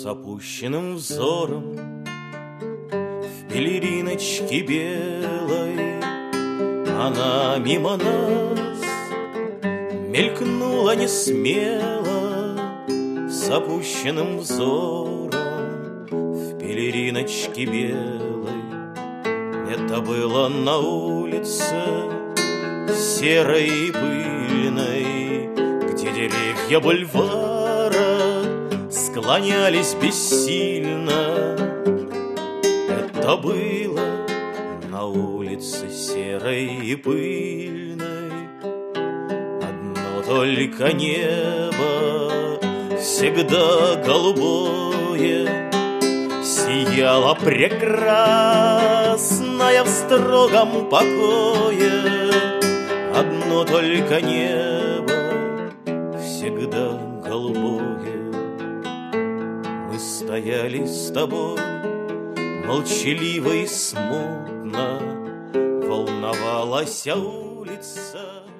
С опущенным взором в пелериночке белой она мимо нас мелькнула несмело. С опущенным взором в пелериночке белой. Это было на улице серой и пыльной, где деревья бульвара склонялись бессильно. Это было на улице серой и пыльной. Одно только небо, всегда голубое, сияло прекрасное в строгом покое. Одно только небо, всегда голубое. Мы стояли с тобой молчаливо и смутно, волновалась улица.